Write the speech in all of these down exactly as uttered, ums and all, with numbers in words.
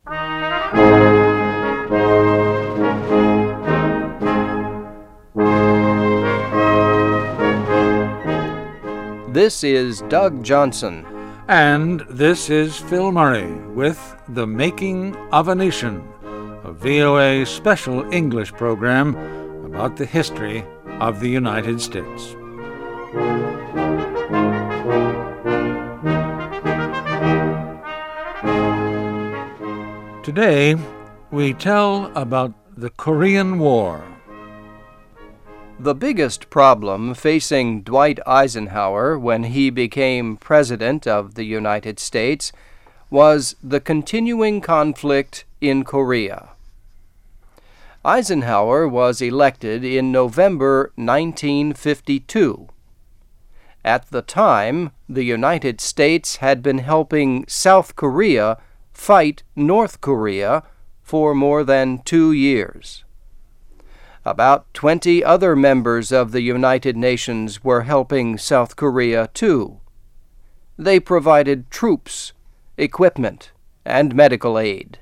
This is Doug Johnson. And this is Phil Murray with The Making of a Nation, a V O A special English program about the history of the United States. Today, we tell about the Korean War. The biggest problem facing Dwight Eisenhower when he became President of the United States was the continuing conflict in Korea. Eisenhower was elected in November nineteen fifty-two. At the time, the United States had been helping South Korea fight North Korea for more than two years. About twenty other members of the United Nations were helping South Korea too. They provided troops, equipment, and medical aid.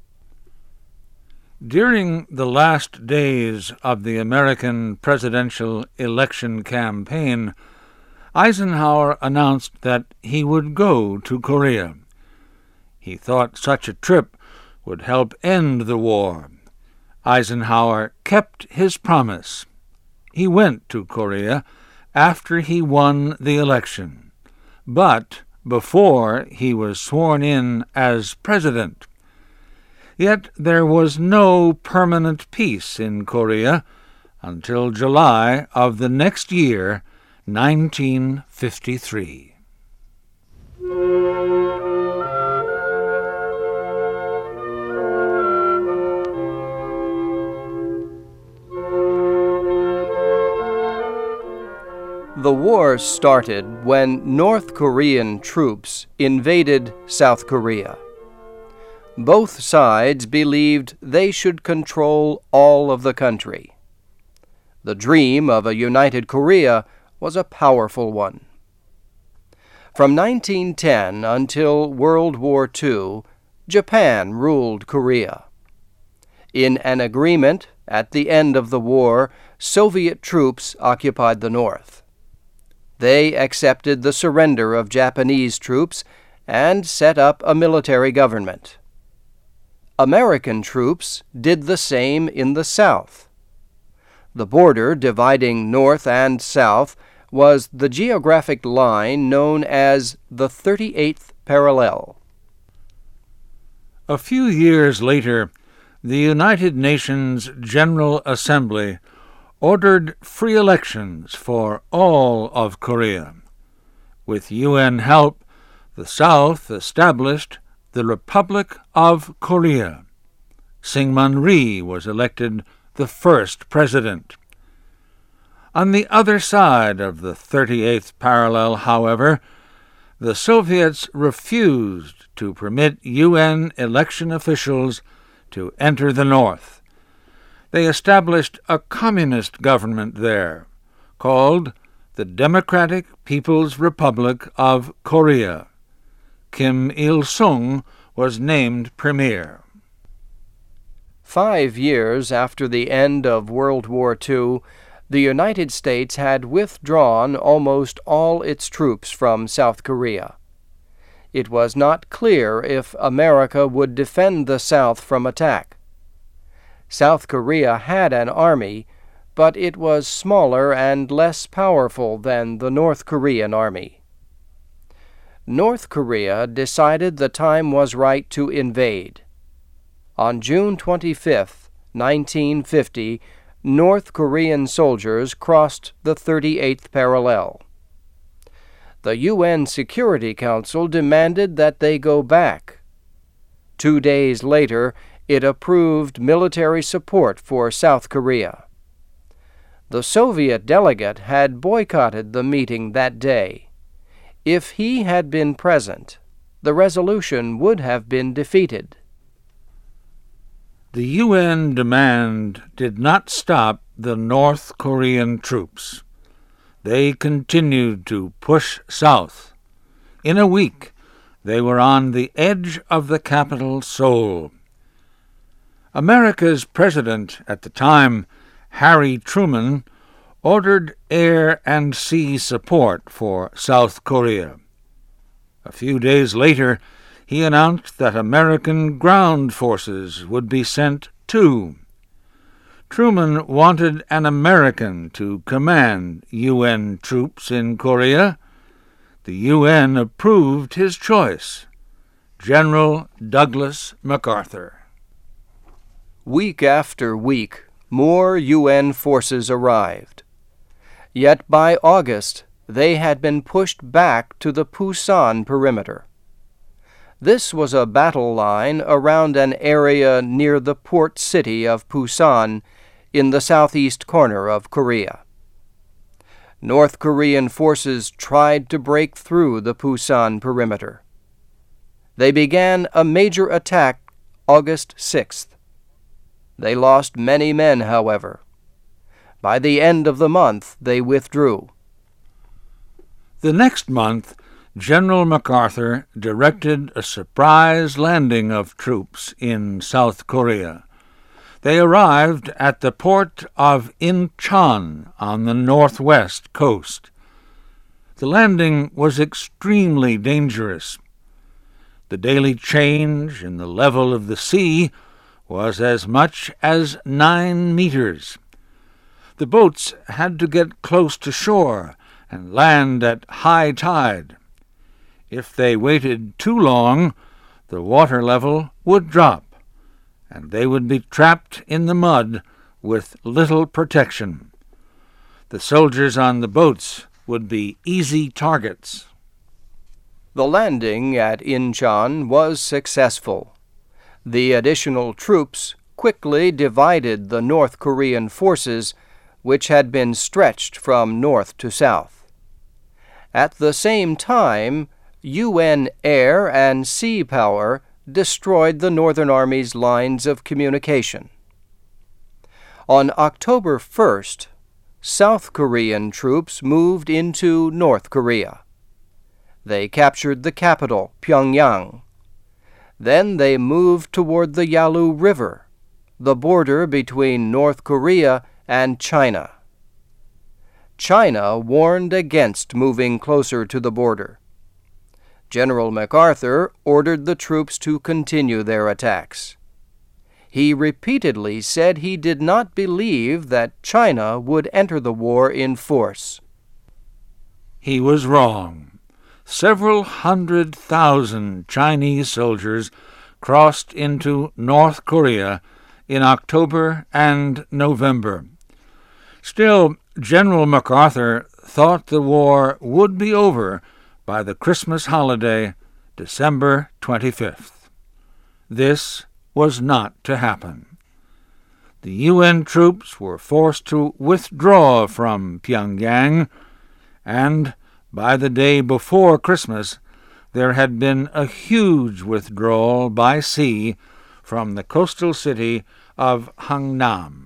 During the last days of the American presidential election campaign, Eisenhower announced that he would go to Korea. He thought such a trip would help end the war. Eisenhower kept his promise. He went to Korea after he won the election, but before he was sworn in as president. Yet there was no permanent peace in Korea until July of the next year, nineteen fifty-three. The war started when North Korean troops invaded South Korea. Both sides believed they should control all of the country. The dream of a united Korea was a powerful one. From nineteen ten until World War Two, Japan ruled Korea. In an agreement at the end of the war, Soviet troops occupied the north. They accepted the surrender of Japanese troops and set up a military government. American troops did the same in the South. The border dividing North and South was the geographic line known as the thirty-eighth parallel. A few years later, the United Nations General Assembly ordered free elections for all of Korea. With U N help, the South established the Republic of Korea. Syngman Rhee was elected the first president. On the other side of the thirty-eighth parallel, however, the Soviets refused to permit U N election officials to enter the North. They established a communist government there, called the Democratic People's Republic of Korea. Kim Il-sung was named premier. Five years after the end of World War Two, the United States had withdrawn almost all its troops from South Korea. It was not clear if America would defend the South from attack. South Korea had an army, but it was smaller and less powerful than the North Korean army. North Korea decided the time was right to invade. On June twenty-fifth, nineteen fifty, North Korean soldiers crossed the thirty-eighth parallel. The U N Security Council demanded that they go back. Two days later, it approved military support for South Korea. The Soviet delegate had boycotted the meeting that day. If he had been present, the resolution would have been defeated. The U N demand did not stop the North Korean troops. They continued to push south. In a week, They were on the edge of the capital, Seoul. America's president at the time, Harry Truman, ordered air and sea support for South Korea. A few days later, he announced that American ground forces would be sent too. Truman wanted an American to command U N troops in Korea. The U N approved his choice, General Douglas MacArthur. Week after week, more U N forces arrived. Yet by August, they had been pushed back to the Pusan perimeter. This was a battle line around an area near the port city of Pusan in the southeast corner of Korea. North Korean forces tried to break through the Pusan perimeter. They began a major attack August sixth. They lost many men, however. By the end of the month, they withdrew. The next month, General MacArthur directed a surprise landing of troops in South Korea. They arrived at the port of Incheon on the northwest coast. The landing was extremely dangerous. The daily change in the level of the sea was as much as nine meters. The boats had to get close to shore and land at high tide. If they waited too long, the water level would drop, and they would be trapped in the mud with little protection. The soldiers on the boats would be easy targets. The landing at Incheon was successful. The additional troops quickly divided the North Korean forces, which had been stretched from north to south. At the same time, U N air and sea power destroyed the Northern Army's lines of communication. On October first, South Korean troops moved into North Korea. They captured the capital, Pyongyang. Then they moved toward the Yalu River, the border between North Korea and China. China warned against moving closer to the border. General MacArthur ordered the troops to continue their attacks. He repeatedly said he did not believe that China would enter the war in force. He was wrong. Several hundred thousand Chinese soldiers crossed into North Korea in October and November. Still, General MacArthur thought the war would be over by the Christmas holiday, December twenty-fifth. This was not to happen. The U N troops were forced to withdraw from Pyongyang, and by the day before Christmas, there had been a huge withdrawal by sea from the coastal city of Hangnam.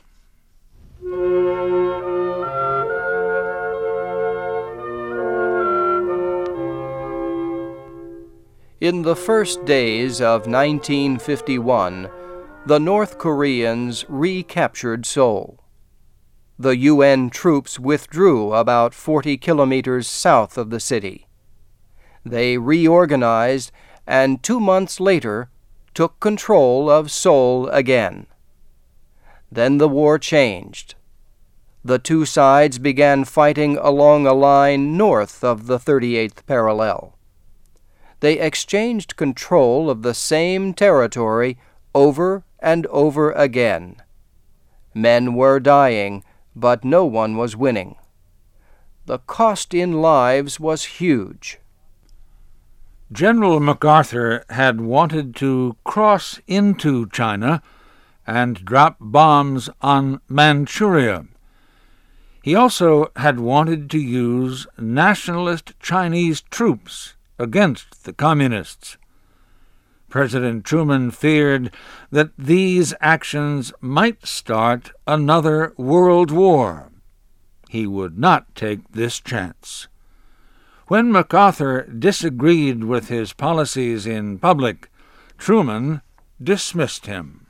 In the first days of nineteen fifty-one, the North Koreans recaptured Seoul. The U N troops withdrew about forty kilometers south of the city. They reorganized and two months later took control of Seoul again. Then the war changed. The two sides began fighting along a line north of the thirty-eighth parallel. They exchanged control of the same territory over and over again. Men were dying, but no one was winning. The cost in lives was huge. General MacArthur had wanted to cross into China and drop bombs on Manchuria. He also had wanted to use nationalist Chinese troops against the Communists. President Truman feared that these actions might start another world war. He would not take this chance. When MacArthur disagreed with his policies in public, Truman dismissed him.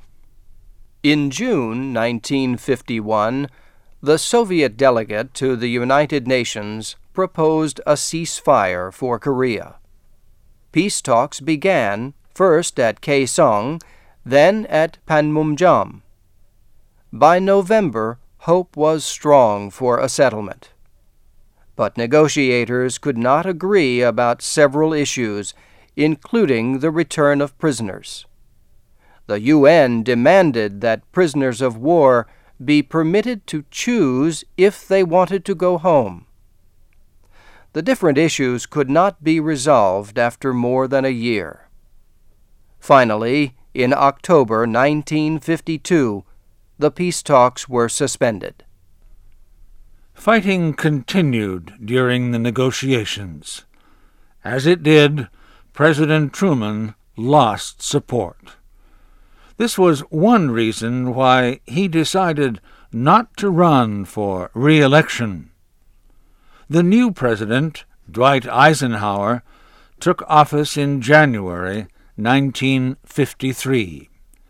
In June nineteen fifty-one, the Soviet delegate to the United Nations proposed a ceasefire for Korea. Peace talks began first at Kaesong, then at Panmunjom. By November, hope was strong for a settlement. But negotiators could not agree about several issues, including the return of prisoners. The U N demanded that prisoners of war be permitted to choose if they wanted to go home. The different issues could not be resolved after more than a year. Finally, in October nineteen fifty-two, the peace talks were suspended. Fighting continued during the negotiations. As it did, President Truman lost support. This was one reason why he decided not to run for re-election. The new president, Dwight Eisenhower, took office in January nineteen fifty-three.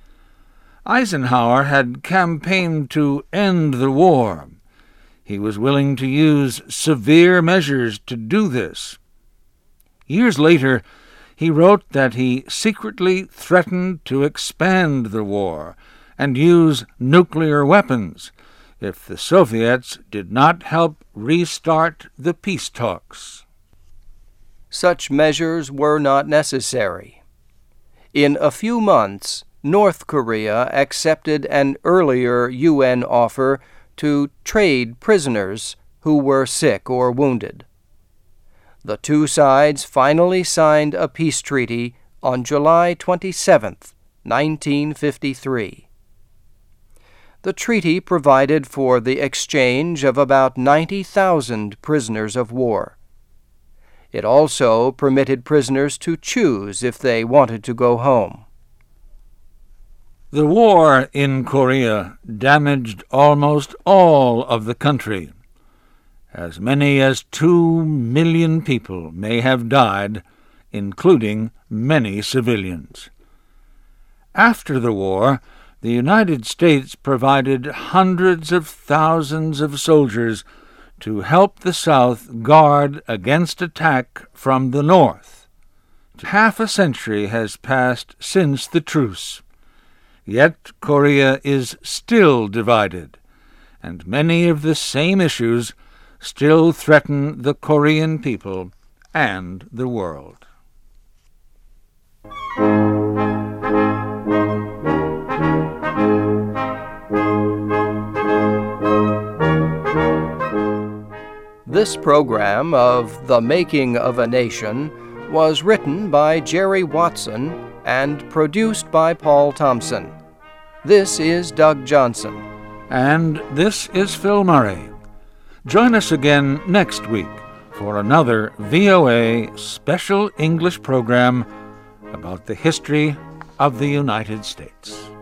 Eisenhower had campaigned to end the war. He was willing to use severe measures to do this. Years later, he wrote that he secretly threatened to expand the war and use nuclear weapons if the Soviets did not help restart the peace talks. Such measures were not necessary. In a few months, North Korea accepted an earlier U N offer to trade prisoners who were sick or wounded. The two sides finally signed a peace treaty on July twenty-seventh, nineteen fifty-three. The treaty provided for the exchange of about ninety thousand prisoners of war. It also permitted prisoners to choose if they wanted to go home. The war in Korea damaged almost all of the country. As many as two million people may have died, including many civilians. After the war, the United States provided hundreds of thousands of soldiers to help the South guard against attack from the North. Half a century has passed since the truce. Yet Korea is still divided, and many of the same issues still threaten the Korean people and the world. This program of The Making of a Nation was written by Jerry Watson and produced by Paul Thompson. This is Doug Johnson. And this is Phil Murray. Join us again next week for another V O A special English program about the history of the United States.